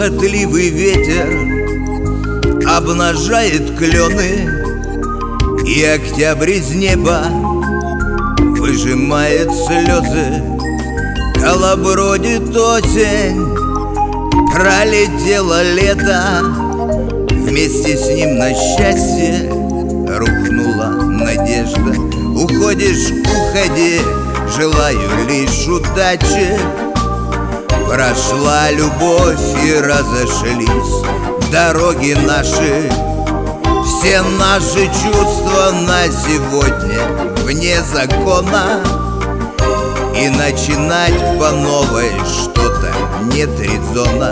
Похотливый ветер обнажает клены, и октябрь из неба выжимает слезы. Колобродит осень, пролетело лето, вместе с ним на счастье рухнула надежда. Уходишь, уходи, желаю лишь удачи. Прошла любовь и разошлись дороги наши. Все наши чувства на сегодня вне закона, и начинать по новой что-то нет резона.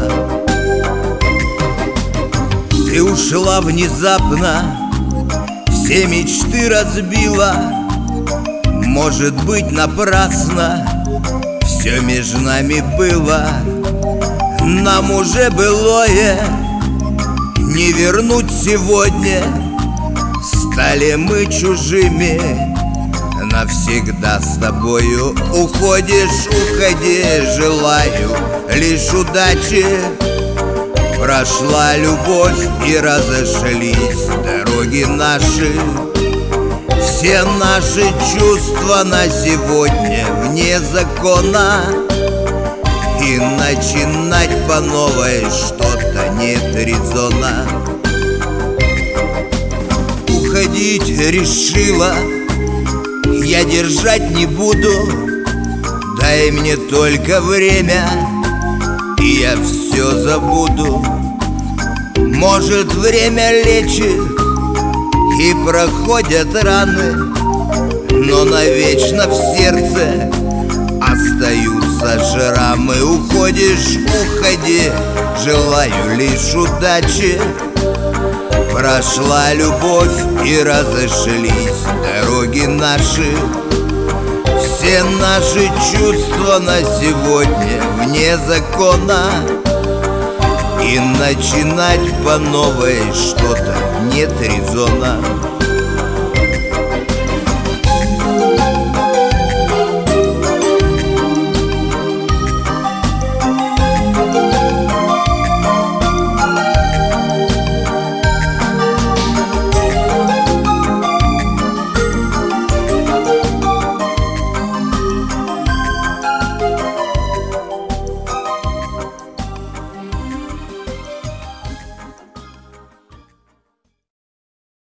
Ты ушла внезапно, все мечты разбила. Может быть, напрасно все между нами было. Нам уже былое не вернуть сегодня. Стали мы чужими навсегда с тобою. Уходишь, уходи, желаю лишь удачи. Прошла любовь и разошлись дороги наши. Все наши чувства на сегодня вне закона, и начинать по новой что-то нет резона. Уходить решила, я держать не буду. Дай мне только время, и я все забуду. Может, время лечит и проходят раны, но навечно в сердце остаются шрамы. Уходишь, уходи, желаю лишь удачи. Прошла любовь и разошлись дороги наши. Все наши чувства на сегодня вне закона, и начинать по новой что-то нет резона.